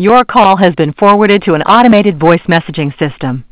Your call has been forwarded to an automated voice messaging system.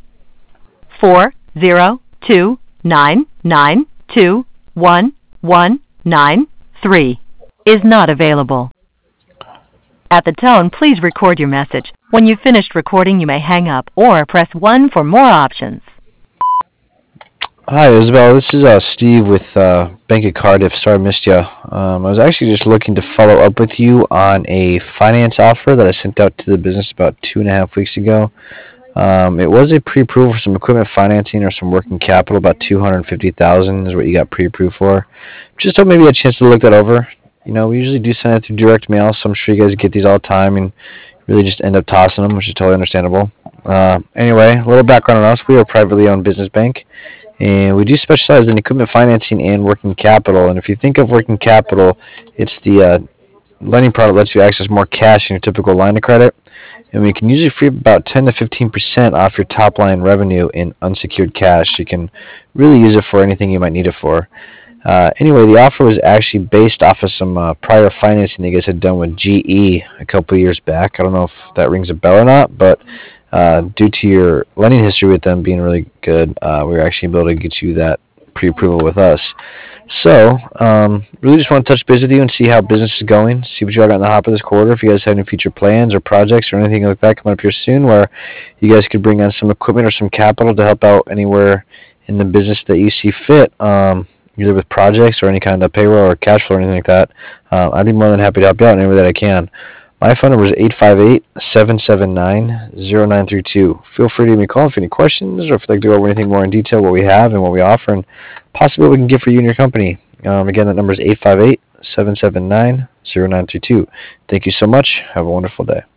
402-992-1193 is not available. At the tone, please record your message. When you've finished recording, you may hang up or press 1 for more options. Hi, Isabel. This is Steve with Bank of Cardiff. Sorry I missed you. I was actually just looking to follow up with you on a finance offer that I sent out to the business about 2.5 weeks ago. It was a pre-approval for some equipment financing or some working capital. About $250,000 is what you got pre-approved for. Just hope maybe you had a chance to look that over. You know, we usually do send it through direct mail, so I'm sure you guys get these all the time and really just end up tossing them, which is totally understandable. Anyway, a little background on us. We are a privately owned business bank, and we do specialize in equipment financing and working capital. And if you think of working capital, it's the lending product lets you access more cash in your typical line of credit, and we can usually free up about 10 to 15% off your top line revenue in unsecured cash. You can really use it for anything you might need it for. Anyway, the offer was actually based off of some prior financing that you guys had done with GE a couple of years back. I don't know if that rings a bell or not, but due to your lending history with them being really good, we were actually able to get you that pre-approval with us. So, really just want to touch base with you and see how business is going, see what you got in the hopper this quarter, if you guys have any future plans or projects or anything like that coming up here soon where you guys could bring on some equipment or some capital to help out anywhere in the business that you see fit, either with projects or any kind of payroll or cash flow or anything like that. I'd be more than happy to help you out in any way that I can. My phone number is 858-779-0932. Feel free to give me a call if you have any questions or if you'd like to go over anything more in detail, what we have and what we offer, and possibly what we can get for you and your company. Again, that number is 858-779-0932. Thank you so much. Have a wonderful day.